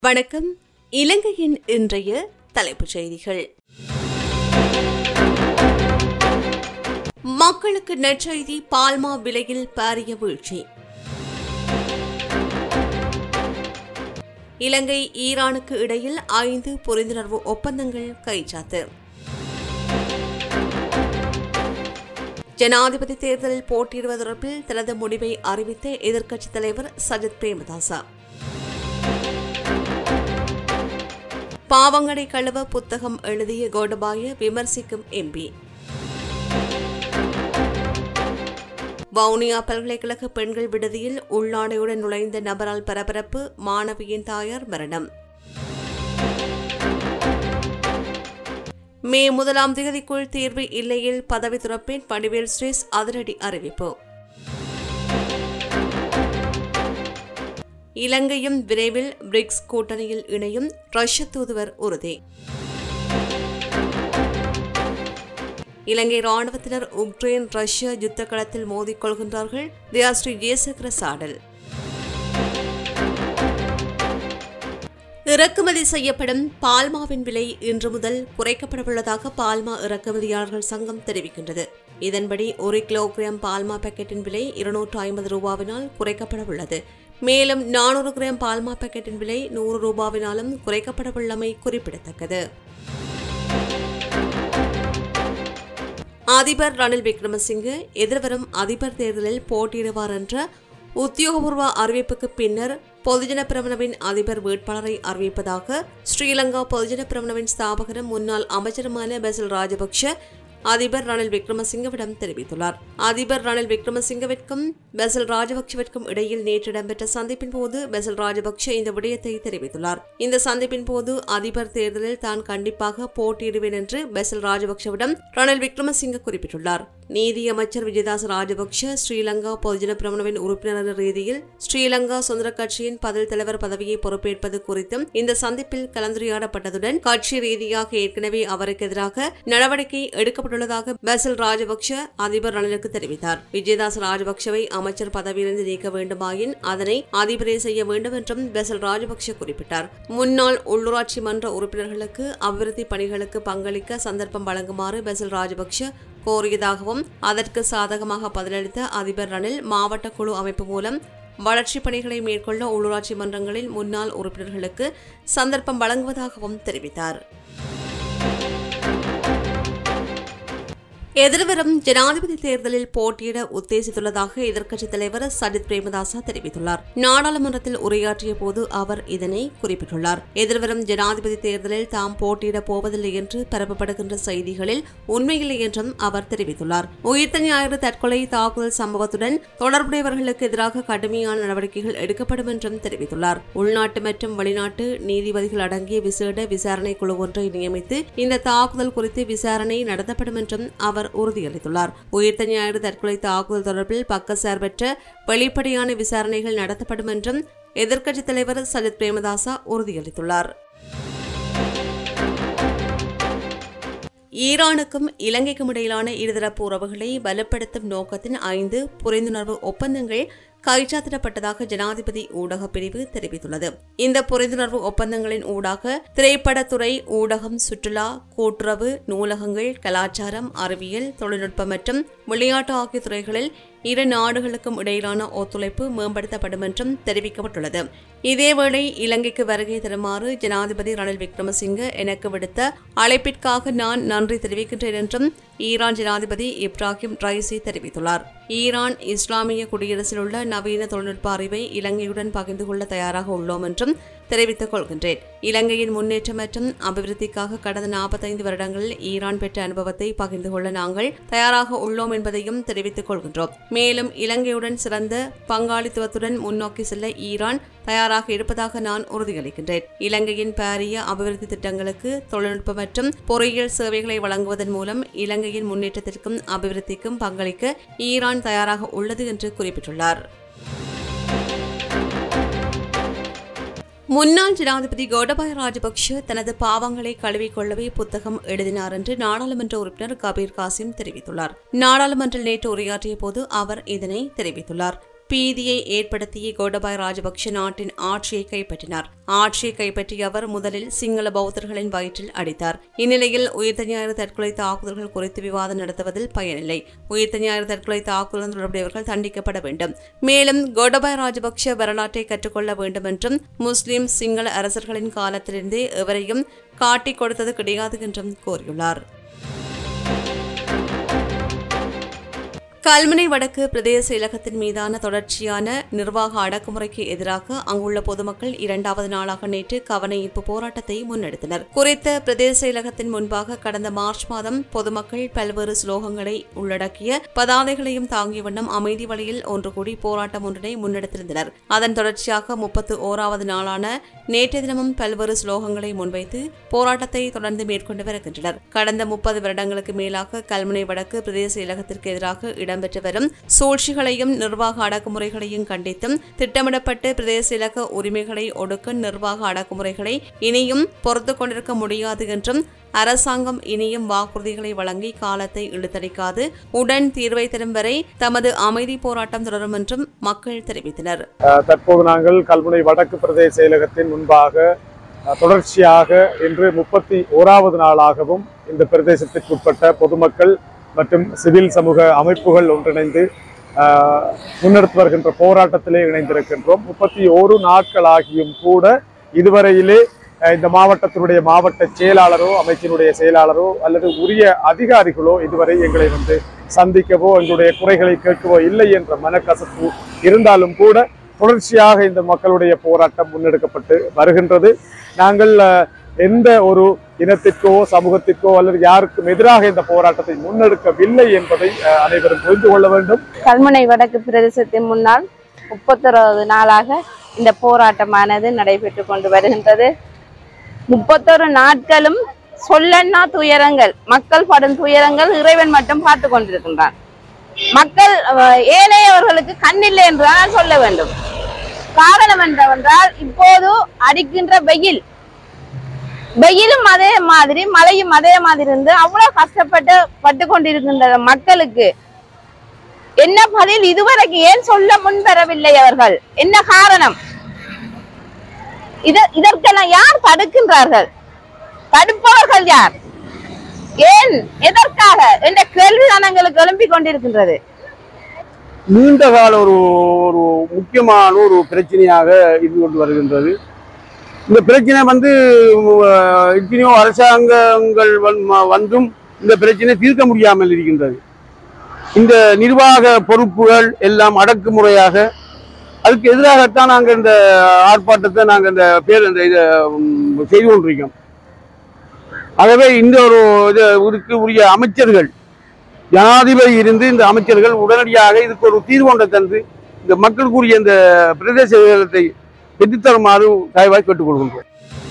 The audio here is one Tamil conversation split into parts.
வணக்கம். இலங்கையின் இன்றைய தலைப்புச் செய்திகள். மக்களுக்கு நற்செய்தி. பால்மா விலையில் பாரிய வீழ்ச்சி. இலங்கை ஈரானுக்கு இடையில் 5 புரிந்துணர்வு ஒப்பந்தங்கள் கைச்சாத்து. ஜனாதிபதி தேர்தலில் போட்டியிடுவது தொடர்பில் தனது முடிவை அறிவித்த எதிர்க்கட்சித் தலைவர் சஜித் பிரேமதாச. பாவங்களை கழுவ புத்தகம் எழுதிய கோடபாய விமர்சிக்கும் எம்பி. வவுனியா பல்கலைக்கழக பெண்கள் விடுதியில் உள்நாடையுடன் நுழைந்த நபரால் பரபரப்பு. மாணவியின் தாயார் மரணம். மே 1ஆம் தேதிக்குள் தீர்வு இல்லையில் பதவி துறப்பேன். வடிவேல் ஸ்ரீஸ் அதிரடி அறிவிப்பு. இலங்கையும் விரைவில் பிரிக்ஸ் கூட்டணியில் இணையும். ரஷ்ய தூதுவர் உறுதி. இலங்கை ராணுவத்தினர் உக்ரைன் ரஷ்ய யுத்த களத்தில் மோதிக்கொள்கின்றார்கள். தியாஸ்ரீ ஜேசகர சாடல். இறக்குமதி செய்யப்படும் பால்மாவின் விலை இன்று முதல் குறைக்கப்படவுள்ளதாக பால்மா இறக்குமதியாளர்கள் சங்கம் தெரிவிக்கின்றது. இதன்படி 1 கிலோகிராம் பால்மா பாக்கெட்டின் விலை 250 ரூபாவினால் குறைக்கப்படவுள்ளது. மேலும் 400 கிராம் பால்மா பாக்கெட்டின் விலை 100 ரூபாவினாலும் குறைக்கப்படவுள்ளமை குறிப்பிடத்தக்கது. அதிபர் ரணில் விக்ரமசிங்கே எதிர்வரும் அதிபர் தேர்தலில் போட்டியிடுவார் என்ற உத்தியோகபூர்வ அறிவிப்புக்கு பின்னர் பொதுஜன பிரமுனவின் அதிபர் வேட்பாளரை அறிவிப்பதாக ஸ்ரீலங்கா பொதுஜன பிரமுனவின் ஸ்தாபகரும் முன்னாள் அமைச்சருமான பெசில் ராஜபக்ஷ அதிபர் ரணில் விக்ரமசிங்கவிடம் தெரிவித்துள்ளார். அதிபர் ரணில் விக்ரமசிங்கவிற்கும் பெசில் ராஜபக்சவிற்கும் இடையில் நேற்று இடம்பெற்ற சந்திப்பின் போது பெசில் ராஜபக்ஷ இந்த விடயத்தை தெரிவித்துள்ளார். இந்த சந்திப்பின் போது அதிபர் தேர்தலில் தான் கண்டிப்பாக போட்டியிடுவேன் என்று பெசில் ராஜபக்சவிடம் ரணில் விக்ரமசிங்க குறிப்பிட்டுள்ளார். நீதியமைச்சர் விஜயதாச ராஜபக்ஷ ஸ்ரீலங்கா பொதுஜன பிரமுனவின் உறுப்பினர் ரீதியில் ஸ்ரீலங்கா சுதந்திர கட்சியின் பதில் தலைவர் பதவியை பொறுப்பேற்பது குறித்தும் இந்த சந்திப்பில் கலந்துரையாடப்பட்டதுடன் கட்சி ரீதியாக ஏற்கனவே அவருக்கு எதிராக நடவடிக்கை எடுக்கப்பட்டுள்ளதாக பெசில் ராஜபக்ஷ அதிபர் ரணிலுக்கு தெரிவித்தார். விஜயதாச ராஜபக்ஷவை அமைச்சர் பதவியிலிருந்து நீக்க வேண்டுமாயின் அதனை அதிபரே செய்ய வேண்டும் என்றும் பெசில் ராஜபக்ஷ குறிப்பிட்டார். முன்னாள் உள்ளூராட்சி மன்ற உறுப்பினர்களுக்கு அபிவிருத்தி பணிகளுக்கு பங்களிக்க சந்தர்ப்பம் வழங்குமாறு பெசில் ராஜபக்ஷ கோரியதாகவும் அதற்கு சாதகமாக பதிலளித்த அதிபர் ரணில் மாவட்ட குழு அமைப்பு மூலம் வளர்ச்சிப் பணிகளை மேற்கொள்ள உள்ளூராட்சி மன்றங்களில் முன்னாள் உறுப்பினர்களுக்கு சந்தர்ப்பம் வழங்குவதாகவும் தெரிவித்தார். எதிர்வரும் ஜனாதிபதி தேர்தலில் போட்டியிட உத்தேசித்துள்ளதாக எதிர்க்கட்சித் தலைவர் சஜித் பிரேமதாச தெரிவித்துள்ளார். நாடாளுமன்றத்தில் உரையாற்றிய போது அவர் இதனை குறிப்பிட்டுள்ளார். எதிர்வரும் ஜனாதிபதி தேர்தலில் தாம் போட்டியிடப் போவதில்லை என்று பரப்பப்படுகின்ற செய்திகளில் உண்மையில்லை என்றும் அவர் தெரிவித்துள்ளார். உயிர்த்த ஞாயிறு தற்கொலை தாக்குதல் சம்பவத்துடன் தொடர்புடையவர்களுக்கு எதிராக கடுமையான நடவடிக்கைகள் எடுக்கப்படும் என்றும் தெரிவித்துள்ளார். உள்நாட்டு மற்றும் வெளிநாட்டு நீதிபதிகள் அடங்கிய விசேட விசாரணை குழு ஒன்றை நியமித்து இந்த தாக்குதல் குறித்து விசாரணை நடத்தப்படும் என்றும் அவர் உறுதியளித்துள்ளார். உயிர்த்த ஞாயிறு தற்கொலை தாக்குதல் தொடர்பில் பக்கச்சார்பற்ற வெளிப்படையான விசாரணைகள் நடத்தப்படும் என்றும் எதிர்க்கட்சித் தலைவர் சஜித் பிரேமதாச உறுதியளித்துள்ளார். ஈரானுக்கும் இலங்கைக்கும் இடையிலான இருதரப்பு உறவுகளை பலப்படுத்தும் நோக்கத்தின் 5 புரிந்துணர்வு ஒப்பந்தங்கள் கைச்சாத்திடப்பட்டதாக ஜனாதிபதி ஊடக பிரிவு தெரிவித்துள்ளது. இந்த புரிந்துணர்வு ஒப்பந்தங்களின் ஊடாக திரைப்படத்துறை, ஊடகம், சுற்றுலா, கூட்டுறவு, நூலகங்கள், கலாச்சாரம், அறிவியல், தொழில்நுட்பம் மற்றும் விளையாட்டு ஆகிய துறைகளில் இரு நாடுகளுக்கும் இடையிலான ஒத்துழைப்பு மேம்படுத்தப்படும் என்றும் தெரிவிக்கப்பட்டுள்ளது. இதேவேளை இலங்கைக்கு வருகை தருமாறு ஜனாதிபதி ரணில் விக்ரமசிங்கே எனக்கு விடுத்த அழைப்பிற்காக நான் நன்றி தெரிவிக்கின்றேன் என்றும் ஈரான் ஜனாதிபதி இப்ராஹிம் ரைசி தெரிவித்துள்ளார். ஈரான் இஸ்லாமிய குடியரசில் உள்ள நவீன தொழில்நுட்ப அறிவை இலங்கையுடன் பகிர்ந்து கொள்ள தயாராக உள்ளோம் என்றும் தெரிவித்துக் கொள்கின்றேன். இலங்கையின் முன்னேற்றம் மற்றும் அபிவிருத்திக்காக கடந்த 45 வருடங்களில் ஈரான் பெற்ற அனுபவத்தை பகிர்ந்து கொள்ள நாங்கள் தயாராக உள்ளோம் என்பதையும் தெரிவித்துக் கொள்கின்றோம். மேலும் இலங்கையுடன் சிறந்த பங்காளித்துவத்துடன் முன்னோக்கி செல்ல ஈரான் தயாராக இருப்பதாக நான் உறுதியளிக்கின்றேன். இலங்கையின் பாரிய அபிவிருத்தி திட்டங்களுக்கு தொழில்நுட்ப மற்றும் பொறியியல் சேவைகளை வழங்குவதன் மூலம் இலங்கையின் முன்னேற்றத்திற்கும் அபிவிருத்திக்கும் பங்களிக்க ஈரான் தயாராக உள்ளது என்று குறிப்பிட்டுள்ளார். முன்னாள் ஜனாதிபதி கோடபாய ராஜபக்ஷ தனது பாவங்களை கழுவிக்கொள்ளவே புத்தகம் எழுதினார் என்று நாடாளுமன்ற உறுப்பினர் கபீர் காசிம் தெரிவித்துள்ளார். நாடாளுமன்றில் நேற்று உரையாற்றிய போது அவர் இதனை தெரிவித்துள்ளார். பீதியை ஏற்படுத்திய கோடபாய ராஜபக்ஷ நாட்டின் ஆட்சியை கைப்பற்றினார். ஆட்சியை கைப்பற்றிய அவர் முதலில் சிங்கள பௌத்தர்களின் வயிற்றில் அடித்தார். இந்நிலையில் உயிர்த்த ஞாயிறு தற்கொலை தாக்குதல்கள் குறித்து விவாதம் நடத்துவதில் பயனில்லை. உயிர்த்த ஞாயிறு தற்கொலை தாக்குதல் தொடர்புடையவர்கள் தண்டிக்கப்பட வேண்டும். மேலும் கோடபாய ராஜபக்ஷ வரலாற்றை கற்றுக்கொள்ள வேண்டும் என்றும் முஸ்லிம் சிங்கள அரசர்களின் காலத்திலிருந்தே எவரையும் காட்டிக் கொடுத்தது கிடையாது என்றும் கூறியுள்ளார். கல்முனை வடக்கு பிரதேச செயலகத்தின் மீதான தொடர்ச்சியான நிர்வாக அடக்குமுறைக்கு எதிராக அங்குள்ள பொதுமக்கள் 2வது நாளாக நேற்று கவனஈர்ப்பு போராட்டத்தை முன்னெடுத்தனர். குறித்த பிரதேச செயலகத்தின் முன்பாக கடந்த மார்ச் மாதம் பொதுமக்கள் பல்வேறு ஸ்லோகங்களை உள்ளடக்கிய பதாதைகளையும் தாங்கிய வண்ணம் அமைதி வழியில் ஒன்று கூடி போராட்டம் ஒன்றினை முன்னெடுத்திருந்தனர். அதன் தொடர்ச்சியாக 31வது நாளான நேற்றைய தினமும் பல்வேறு ஸ்லோகங்களை முன்வைத்து போராட்டத்தை தொடர்ந்து மேற்கொண்டு வருகின்றனர். கடந்த 30 வருடங்களுக்கு மேலாக கல்முனை வடக்கு பிரதேச செயலகத்திற்கு எதிராக இடம்பெற்று வரும் சூழ்ச்சிகளையும் நிர்வாக அடக்குமுறைகளையும் கண்டித்தும் திட்டமிடப்பட்டு பிரதேச இலக்க உரிமைகளை ஒடுக்க நிர்வாக அடக்குமுறைகளை இனியும் பொறுத்துக் கொண்டிருக்க முடியாது என்றும் அரசாங்கம் இனியும் வாக்குறுதிகளை வழங்கி காலத்தை இழுத்தடிக்காது உடன் தீர்வை தரும் வரை தமது அமைதி போராட்டம் தொடரும் என்றும் மக்கள் தெரிவித்தனர். தற்போது நாங்கள் கல்முனை வடக்கு பிரதேச செயலகத்தின் முன்பாக தொடர்ச்சியாக இன்று 31வது நாளாகவும் இந்த பிரதேசத்திற்குட்பட்ட பொதுமக்கள் மற்றும் சிவில் சமூக அமைப்புகள் ஒன்றிணைந்து முன்னெடுத்து வருகின்ற போராட்டத்திலே இணைந்திருக்கின்றோம். 31 நாட்களாகியும் கூட இதுவரையிலே இந்த மாவட்டத்தினுடைய மாவட்ட செயலாளரோ அமைச்சினுடைய செயலாளரோ அல்லது உரிய அதிகாரிகளோ இதுவரை எங்களை சந்திக்கவோ எங்களுடைய குறைகளை கேட்கவோ இல்லை என்ற மனக்கசப்பு இருந்தாலும் கூட தொடர்ச்சியாக இந்த மக்களுடைய போராட்டம் முன்னெடுக்கப்பட்டு வருகின்றது. நாங்கள் எந்த ஒரு இனத்திற்கோ சமூகத்திற்கோ அல்லது யாருக்கும் எதிராக இந்த போராட்டத்தை முன்னெடுக்கவில்லை என்பதை அனைவரும் புரிந்து கொள்ள வேண்டும். கல்முனை வடக்கு பிரதேசத்தின் முன்னால் 31வது நாளாக இந்த போராட்டமானது நடைபெற்று கொண்டு வருகின்றது. 31 நாட்களும் சொல்லன்னா துயரங்கள், மக்கள் படும் துயரங்கள் இறைவன் மட்டும் பார்த்து கொண்டிருக்கின்றான். மக்கள் ஏனையவர்களுக்கு கண்ணில்லை என்றுதான் சொல்ல வேண்டும். காரணம் என்னவென்றால் இப்போது அடிக்கின்ற வெயிலும் அதே மாதிரி மழையும் அதே மாதிரி இருந்து அவ்வளவு கஷ்டப்பட்டு கொண்டிருக்கின்ற மக்களுக்கு என்ன பதில் இதுவரைக்கும் ஏன் சொல்ல முன்வரவில்லை அவர்கள்? என்ன காரணம்? இதற்கெல்லாம் யார் தடுக்கின்றார்கள்? தடுப்பவர்கள் யார்? ஏன் எதற்காக என்ற கேள்விதான் எங்களுக்கு எழும்பிக் கொண்டிருக்கின்றது. நீண்ட கால ஒரு முக்கியமான ஒரு பிரச்சனையாக இருந்து கொண்டு வருகின்றது. இந்த பிரச்சனை எத்தனையோ அரசாங்கங்கள் வந்தும் இந்த பிரச்சனை தீர்க்க முடியாமல் இருக்கின்றது. இந்த நிர்வாக பொறுப்புகள் எல்லாம் அடக்குமுறையாக அதுக்கு எதிராகத்தான் நாங்கள் இந்த ஆர்ப்பாட்டத்தை நாங்கள் இந்த இதை செய்து கொண்டிருக்கோம். ஆகவே இந்த இதுக்கு உரிய அமைச்சர்கள் ஜனாதிபதி இருந்து இந்த அமைச்சர்கள் உடனடியாக இதுக்கு ஒரு தீர்வு தந்து இந்த மக்களுக்குரிய இந்த பிரதேச செயலகத்தை பெற்றுத்தருமாறு தயவாய் கேட்டுக்கொள்கின்றோம்.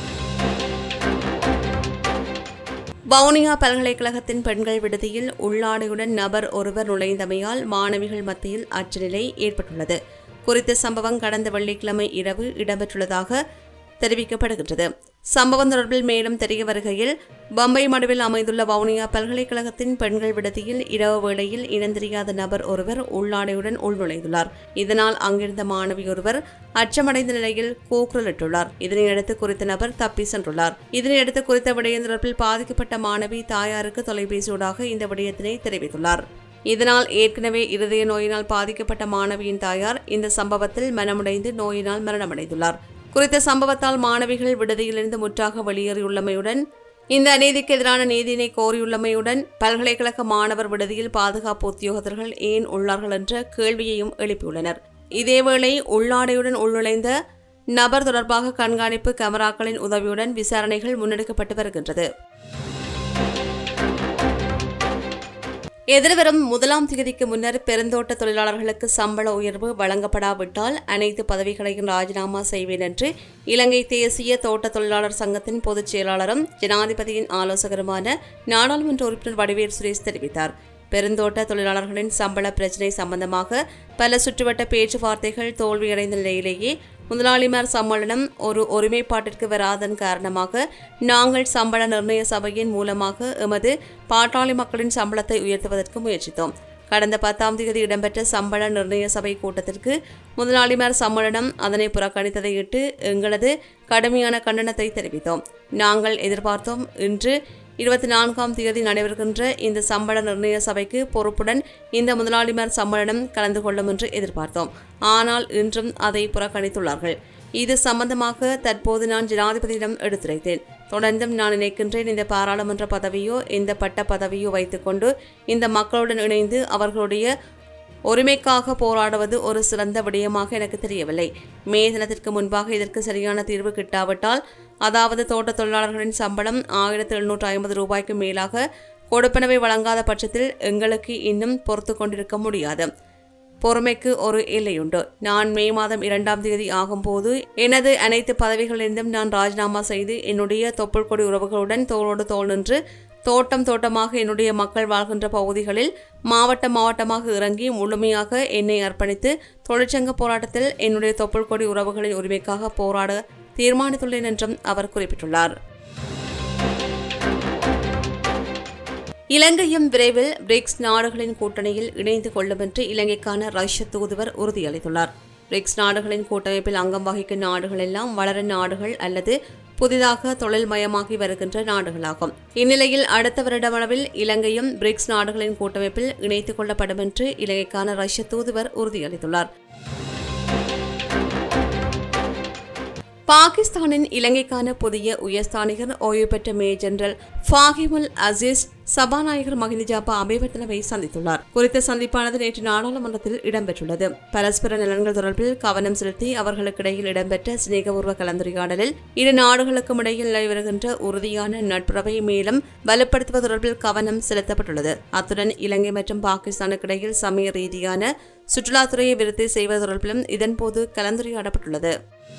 வவுனியா பல்கலைக்கழகத்தின் பெண்கள் விடுதியில் உள்ளாடையுடன் நபர் ஒருவர் நுழைந்தமையால் மாணவிகள் மத்தியில் அச்சநிலை ஏற்பட்டுள்ளது. குறித்த சம்பவம் கடந்த வெள்ளிக்கிழமை இரவு இடம்பெற்றுள்ளதாக தெரிவிக்கப்படுகின்றது. சம்பவம் தொடர்பில் மேலும் தெரிய வருகையில் பம்பை மடுவில் அமைந்துள்ள வவுனியா பல்கலைக்கழகத்தின் பெண்கள் விடுதியில் இரவு வேளையில் இனந்தெரியாத நபர் ஒருவர் உள்ளாடையுடன் உள்நுழைந்துள்ளார். இதனால் அங்கிருந்த மாணவி ஒருவர் அச்சமடைந்த நிலையில் கூக்குரலிட்டுள்ளார். இதனையடுத்து குறித்த நபர் தப்பி சென்றுள்ளார். இதனையடுத்து குறித்த விடயம் தொடர்பில் பாதிக்கப்பட்ட மாணவி தாயாருக்கு தொலைபேசியூடாக இந்த விடயத்தினை தெரிவித்துள்ளார். இதனால் ஏற்கனவே இருதய நோயினால் பாதிக்கப்பட்ட மாணவியின் தாயார் இந்த சம்பவத்தில் மனமுடைந்து நோயினால் மரணமடைந்துள்ளார். குறித்த சம்பவத்தால் மாணவிகள் விடுதியிலிருந்து முற்றாக வெளியேறியுள்ளமையுடன் இந்த அநீதிக்கு எதிரான நீதியினை கோரியுள்ளமையுடன் பல்கலைக்கழக மாணவர் விடுதியில் பாதுகாப்பு உத்தியோகத்தர்கள் ஏன் உள்ளார்கள் என்ற கேள்வியையும் எழுப்பியுள்ளனர். இதேவேளை உள்ளாடையுடன் உள்நுழைந்த நபர் தொடர்பாக கண்காணிப்பு கேமராக்களின் உதவியுடன் விசாரணைகள் முன்னெடுக்கப்பட்டு வருகின்றது. எதிர்வரும் 1ஆம் தேதிக்கு முன்னர் பெருந்தோட்ட தொழிலாளர்களுக்கு சம்பள உயர்வு வழங்கப்படாவிட்டால் அனைத்து பதவிகளையும் ராஜினாமா செய்வேன் என்று இலங்கை தேசிய தோட்ட தொழிலாளர் சங்கத்தின் பொதுச் செயலாளரும் ஜனாதிபதியின் ஆலோசகருமான நாடாளுமன்ற உறுப்பினர் வடிவேல் சுரேஷ் தெரிவித்தார். பெருந்தோட்ட தொழிலாளர்களின் சம்பள பிரச்சினை சம்பந்தமாக பல சுற்றுவட்ட பேச்சுவார்த்தைகள் தோல்வியடைந்த நிலையிலேயே முதலாளிமார் சம்மேளனம் ஒரு ஒருமைப்பாட்டிற்கு வராதன் காரணமாக நாங்கள் சம்பள நிர்ணய சபையின் மூலமாக எமது பாட்டாளி மக்களின் சம்பளத்தை உயர்த்துவதற்கு முயற்சித்தோம். கடந்த 10ஆம் தேதி இடம்பெற்ற சம்பள நிர்ணய சபை கூட்டத்திற்கு முதலாளிமார் சம்மேளனம் அதனை புறக்கணித்ததையிட்டு எங்களது கடுமையான கண்டனத்தை தெரிவித்தோம். நாங்கள் எதிர்பார்த்தோம் இன்று 24ஆம் தேதி நடைபெறுகின்ற இந்த சம்பள நிர்ணய சபைக்கு பொறுப்புடன் இந்த முதலாளிமார் சம்மேளனம் கலந்து கொள்ளும் என்று எதிர்பார்த்தோம். ஆனால் இன்றும் அதை புறக்கணித்துள்ளார்கள். இது சம்பந்தமாக தற்போது நான் ஜனாதிபதியிடம் எடுத்துரைத்தேன். தொடர்ந்தும் நான் நினைக்கின்றேன், இந்த பாராளுமன்ற பதவியோ இந்த பட்ட பதவியோ வைத்துக்கொண்டு இந்த மக்களுடன் இணைந்து அவர்களுடைய உரிமைக்காக போராடுவது ஒரு சிறந்த விடயமாக எனக்கு தெரியவில்லை. மே தினத்திற்கு முன்பாக இதற்கு சரியான தீர்வு கிட்டாவிட்டால், அதாவது தோட்ட தொழிலாளர்களின் சம்பளம் 1750 ரூபாய்க்கு மேலாக கொடுப்பனவை வழங்காத பட்சத்தில் எங்களுக்கு இன்னும் பொறுத்து கொண்டிருக்க முடியாது. பொறுமைக்கு ஒரு எல்லையுண்டு. நான் மே மாதம் 2ஆம் தேதி ஆகும்போது எனது அனைத்து பதவிகளிலிருந்தும் நான் ராஜினாமா செய்து என்னுடைய தொப்புள் கொடி உறவுகளுடன் தோளோடு தோள் நின்று தோட்டமாக என்னுடைய மக்கள் வாழ்கின்ற பகுதிகளில் மாவட்டமாக இறங்கி முழுமையாக என்னை அர்ப்பணித்து தொழிற்சங்க போராட்டத்தில் என்னுடைய தொப்புள் கொடி உறவுகளின் உரிமைக்காக போராட தீர்மானித்துள்ளேன் என்றும் அவர் குறிப்பிட்டுள்ளார். இலங்கையும் விரைவில் பிரிக்ஸ் நாடுகளின் கூட்டணியில் இணைந்து கொள்ளும் என்று இலங்கைக்கான ரஷ்ய தூதுவர் உறுதியளித்துள்ளார். பிரிக்ஸ் நாடுகளின் கூட்டமைப்பில் அங்கம் வகிக்கும் நாடுகள் எல்லாம் வளரும் நாடுகள் அல்லது புதிதாக தொழில்மயமாகி வருகின்ற நாடுகளாகும். இந்நிலையில் அடுத்த வருடமளவில் இலங்கையும் பிரிக்ஸ் நாடுகளின் கூட்டமைப்பில் இணைத்துக் கொள்ளப்படும் என்று இலங்கைக்கான ரஷ்ய தூதுவர் உறுதியளித்துள்ளார். பாகிஸ்தானின் இலங்கைக்கான புதிய உயர்ஸ்தானிகர் ஓய்வு பெற்ற மேஜர் ஜெனரல் ஃபாஹிமுல் அசீஸ் சபாநாயகர் மஹிந்த அபேவர்தனவை சந்தித்துள்ளார். குறித்த சந்திப்பானது நேற்று நாடாளுமன்றத்தில் இடம்பெற்றுள்ளது. பரஸ்பர நலன்கள் தொடர்பில் கவனம் செலுத்தி அவர்களுக்கிடையில் இடம்பெற்ற சிநேகபூர்வ கலந்துரையாடலில் இரு நாடுகளுக்கும் இடையில் நிலவி உறுதியான நட்புறவை மேலும் வலுப்படுத்துவது தொடர்பில் கவனம் செலுத்தப்பட்டுள்ளது. அத்துடன் இலங்கை மற்றும் பாகிஸ்தானுக்கிடையில் சமய ரீதியான சுற்றுலாத்துறையை விருத்தி செய்வது தொடர்பிலும் இதன்போது கலந்துரையாடப்பட்டுள்ளது.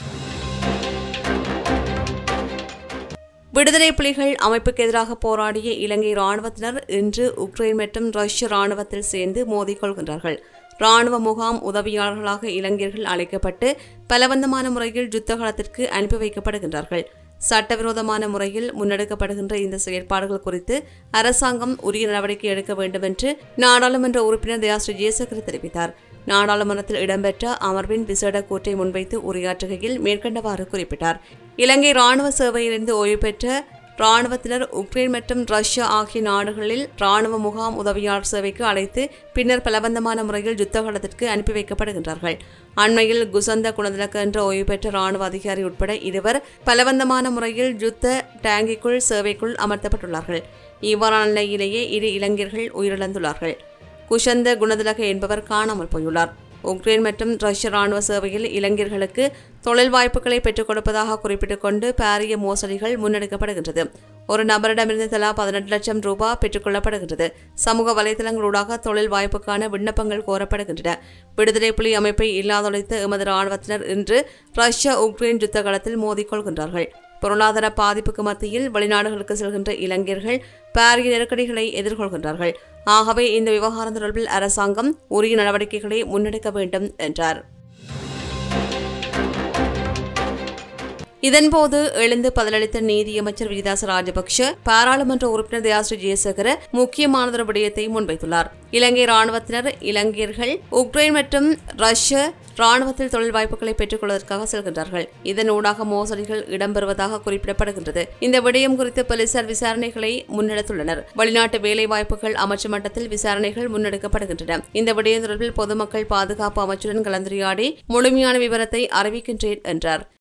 விடுதலை புலிகள் அமைப்புக்கு எதிராக போராடிய இலங்கை ராணுவத்தினர் இன்று உக்ரைன் மற்றும் ரஷ்ய ராணுவத்தில் சேர்ந்து மோதிக்கொள்கின்றார்கள். ராணுவ முகாம் உதவியாளர்களாக இளைஞர்கள் அழைக்கப்பட்டு பலவந்தமான முறையில் யுத்தகாலத்திற்கு அனுப்பி வைக்கப்படுகின்றார்கள். சட்டவிரோதமான முறையில் முன்னெடுக்கப்படுகின்ற இந்த செயற்பாடுகள் குறித்து அரசாங்கம் உரிய நடவடிக்கை எடுக்க வேண்டும் என்று நாடாளுமன்ற உறுப்பினர் தயாஸ்ரீ ஜெயசேகர தெரிவித்தார். நாடாளுமன்றத்தில் இடம்பெற்ற அமர்வின் விசேட கூற்றை முன்வைத்து உரையாற்றுகையில் மேற்கண்டவாறு குறிப்பிட்டார். இலங்கை ராணுவ சேவையிலிருந்து ஓய்வு பெற்ற ராணுவத்தினர் உக்ரைன் மற்றும் ரஷ்யா ஆகிய நாடுகளில் ராணுவ முகாம் உதவியாளர் சேவைக்கு அழைத்து பின்னர் பலவந்தமான முறையில் யுத்தகாலத்திற்கு அனுப்பி வைக்கப்படுகின்றார்கள். அண்மையில் குசந்த குணதிலக்க என்ற ஓய்வு பெற்ற ராணுவ அதிகாரி உட்பட இருவர் பலவந்தமான முறையில் யுத்த டேங்கிக்குள் சேவைக்குள் அமர்த்தப்பட்டுள்ளார்கள். இவ்வாறான நிலையிலேயே இரு இளைஞர்கள் உயிரிழந்துள்ளார்கள். குஷந்த குணதிலக என்பவர் காணாமல் போயுள்ளார். உக்ரைன் மற்றும் ரஷ்ய ராணுவ சேவையில் இளைஞர்களுக்கு தொழில் வாய்ப்புகளை பெற்றுக் கொடுப்பதாக குறிப்பிட்டுக் கொண்டு பாரிய மோசடிகள் முன்னெடுக்கப்படுகின்றது. ஒரு நபரிடமிருந்து தலா 18 லட்சம் ரூபாய் பெற்றுக் கொள்ளப்படுகின்றது. சமூக வலைதளங்களூடாக தொழில் வாய்ப்புக்கான விண்ணப்பங்கள் கோரப்படுகின்றன. விடுதலை புலி அமைப்பை இல்லாதொழித்த எமது ராணுவத்தினர் இன்று ரஷ்யா உக்ரைன் யுத்த களத்தில் மோதிக்கொள்கின்றார்கள். பொருளாதார பாதிப்புக்கு மத்தியில் வெளிநாடுகளுக்கு செல்கின்ற இளைஞர்கள் பாரிய நெருக்கடிகளை எதிர்கொள்கின்றார்கள். ஆகவே இந்த விவகாரம் தொடர்பில் அரசாங்கம் உரிய நடவடிக்கைகளை முன்னெடுக்க வேண்டும் என்றார். இதன்போது எழுந்து பதிலளித்த நீதியமைச்சர் விஜிதாச ராஜபக்ஷ பாராளுமன்ற உறுப்பினர் தயாஸ்ரீ ஜெயசேகர முக்கியமானதொரு விடயத்தை முன்வைத்துள்ளார். இலங்கை ராணுவத்தினர் இளைஞர்கள் உக்ரைன் மற்றும் ரஷ்ய ராணுவத்தில் தொழில் வாய்ப்புகளை பெற்றுக் கொள்வதற்காக செல்கின்றார்கள். இதன் ஊடாக மோசடிகள் இடம்பெறுவதாக குறிப்பிடப்படுகின்றது. இந்த விடயம் குறித்து போலீசார் விசாரணைகளை முன்னெடுத்துள்ளனர். வெளிநாட்டு வேலை வாய்ப்புகள் அமைச்சு மட்டத்தில் விசாரணைகள் முன்னெடுக்கப்படுகின்றன. இந்த விடயம் தொடர்பில் பொதுமக்கள் பாதுகாப்பு அமைச்சுடன் கலந்துரையாடி முழுமையான விவரத்தை அறிவிக்கின்றேன் என்றார்.